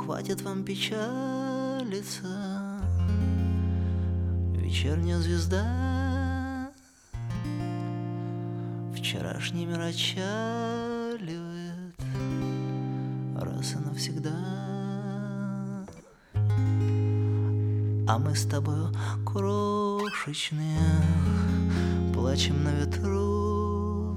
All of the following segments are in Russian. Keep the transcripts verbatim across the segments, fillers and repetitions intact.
хватит вам печалиться, вечерняя звезда вчерашний мир отчаливает раз и навсегда. А мы с тобою крошечные, плачем на ветру.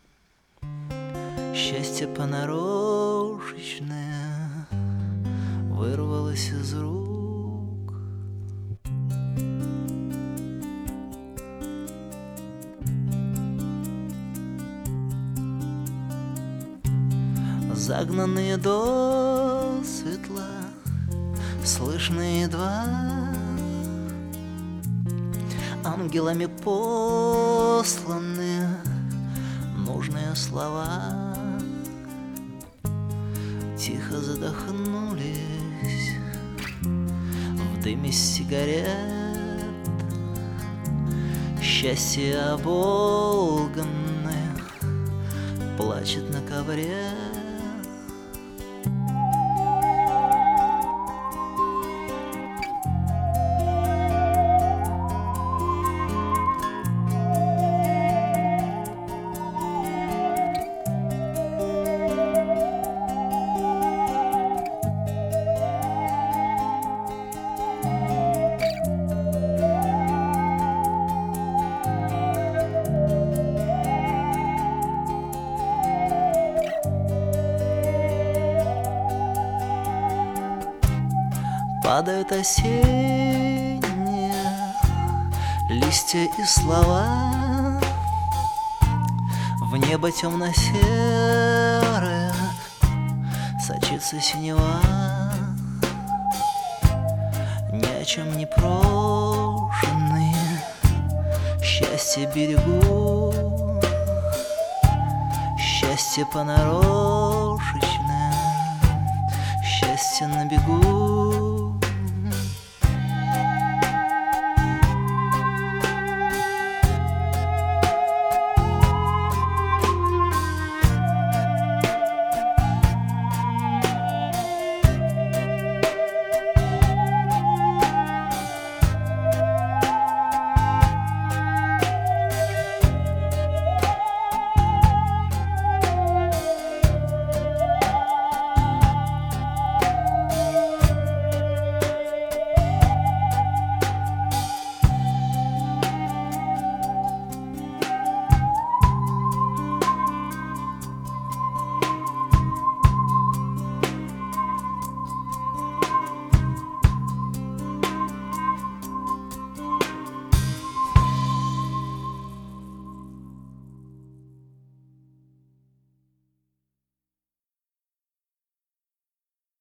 Счастье понарошечное вырвалось из рук. Загнанные до светла, слышны едва, ангелами посланы нужные слова. Тихо задохнулись в дыме сигарет. Счастье оболганное плачет на ковре. Падают осенние листья и слова, в небо темно-серое сочится синева. Ни о чем не прошенные счастье берегу, счастье понарошечное, счастье на бегу.